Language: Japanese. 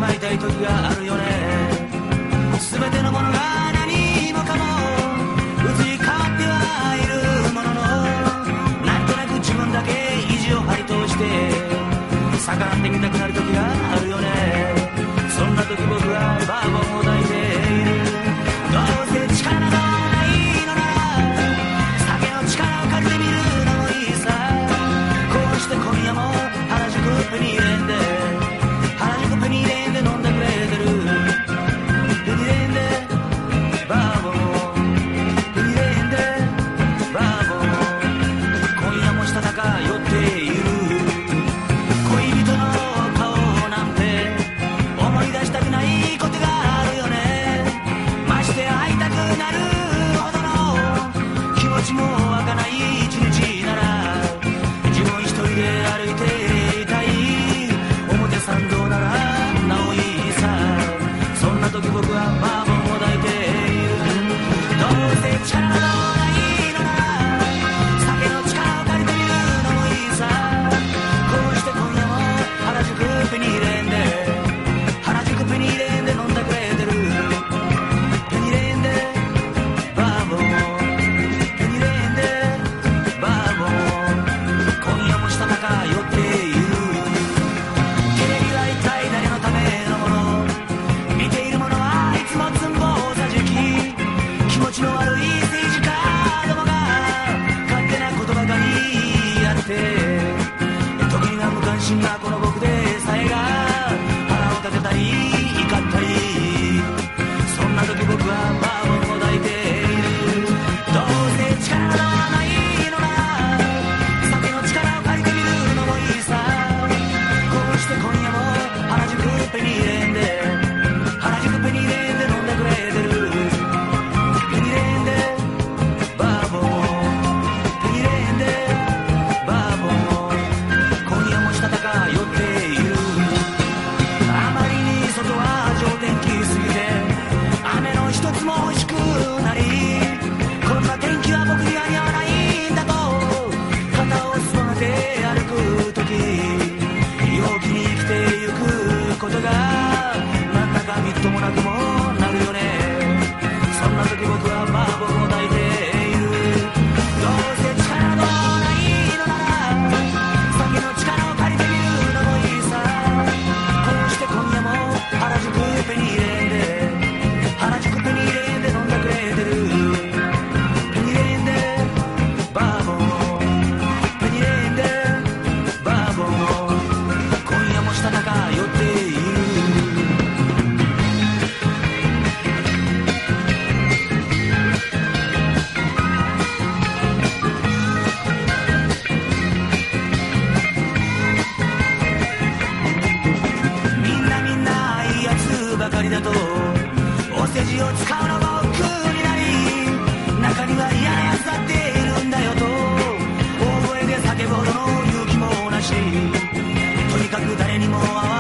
まいたい時があるよね。全てのものが何もかも移り変わってはいるものの、なんとなく自分だけ意地を張り通して逆らってみたくなる時があるよね。そんな時僕はバーボンを抱いている。どうせ力などないのなら酒の力を借りてみるのもいいさ。こうして今夜も原宿ペニーレンで原宿ペニーレンで飲んでくれてる。ペニーレンでバーボン、ペニーレンでバーボン、今夜もしたたか酔っている。恋人の顔なんて思い出したくないことがあるよね。まして会いたくなるほどの気持ちも湧かない一日なら自分一人で歩いていたい。表参道ならなおいいさ。そんな時僕はバーボンを抱いている。どうせ力などないのなら酒の力を借りてみるのもいいさ。こうして今夜も原宿ペニーレンで原宿ペニーレンで飲んでくれてる。ペニーレンでバーボン、ペニーレンでバーボン、今夜もしたたか酔っている。テレビは一体誰のためのもの、見ているものはいつもつんぼうさじき。気持ちの悪い政治家どもが勝手なことばかりやって、時には無関心なこの僕でさえが腹を立てたり怒ったり。そんな時僕はバーボンを抱いている。どうせ力などないのなら酒の力を借りてみるのもいいさ。こうして今夜も原宿ペニーレンで原宿ペニーレンで飲んでくれてる。ペニーレンでバーボン、ペニーレンでバーボン、今夜もしたたか酔っている。あまりに外は上天気すぎて雨の一つも欲しくなり、こんな天気は僕には似合わないんだと肩をすぼめて歩く時、陽気に生きてゆくことがなんだかみっともなくもなるよね。そんな時僕はバーボンを抱いている。どうせ力などないのなら酒の力を借りてみるのもいいさ。こうして今夜も原宿ペニーレンで原宿ペニーレンで飲んでくれてる。ペニーレンでバーボン、ペニーレンでバーボン、今夜もしたたか酔っている。みんないいやつばかりだとお世辞を使うのも億劫になり、中には嫌なやつだっているんだよと大声で叫ぶほどの勇気もなし、とにかく誰にも会わ